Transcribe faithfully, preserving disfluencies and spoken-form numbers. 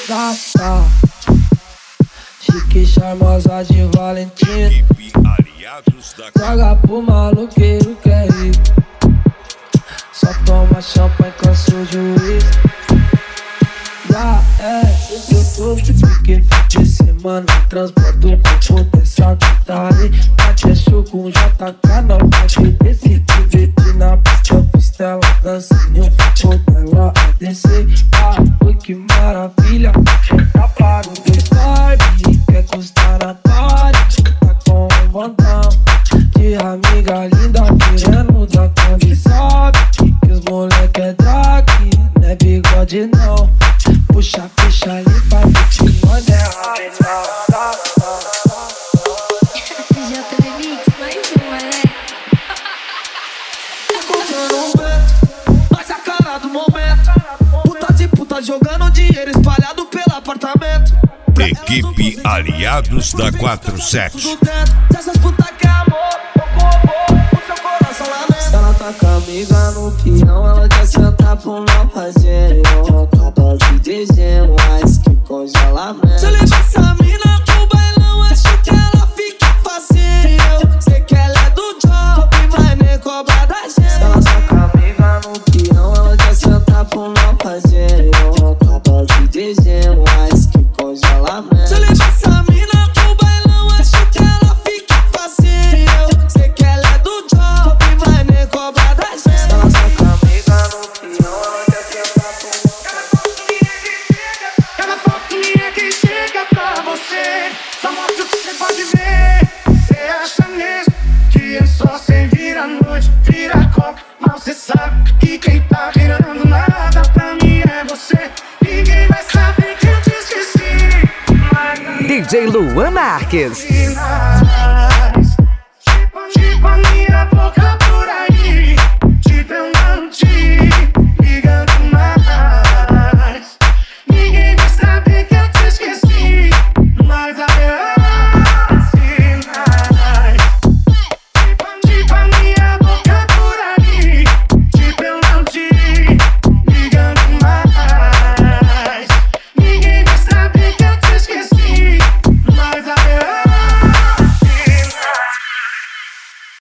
Tá, tá. Chique, charmosa de Valentina. Equipe Aliados da Joga pro maluqueiro que é rico. Só toma champanhe, cansa o juiz. Já é, eu tô de pique de semana. Transporto com potencial que tá ali. Bate é show com J K, não pode descer. Divertir na pista, eu fiz tela. Dancinho, vou dela a descer. Ah, oi que maravilha. Tá pago do Skype. Quer custar na party. Tá com vontade de amiga linda querendo dar Kombi. Sabe que os moleque é drag, não é bigode não. Puxa, fecha ali, vai te manda é J Remix, mais uma, né? Encontrando um vento, mas a cara do momento. Putas e putas jogando dinheiro espalhado pelo apartamento. Equipe Aliados da quatro sete. Se essas putas quer amor, pouco amor, o seu coração lá dentro. Ela tá com a amiga no peão, ela quer sentar pro não fazer. Acaba de dezembro, mas que congelamento. Se eu levar essa mina pro bailão, acho que ela fica facinho. Sei que ela é do job, mas nem cobra da gente. Ela tá com a amiga no peão, ela quer sentar pro não fazer. Acaba de dezembro, mas que congelamento. Se eu levar essa mina pro bailão, acho que ela fica facinho. Sei que ela é do job, mas nem cobra da gente. Ela tá com a amiga no peão, ela quer sentar pro não fazer. Ela foquinha que chega pra você. Só mostra o que você pode ver. Cê acha mesmo que eu só sei vira noite, vira copo. Mal cê sabe que quem tá virando nada pra mim é você. Ninguém vai saber que eu te esqueci. D J Luan Marques. Mas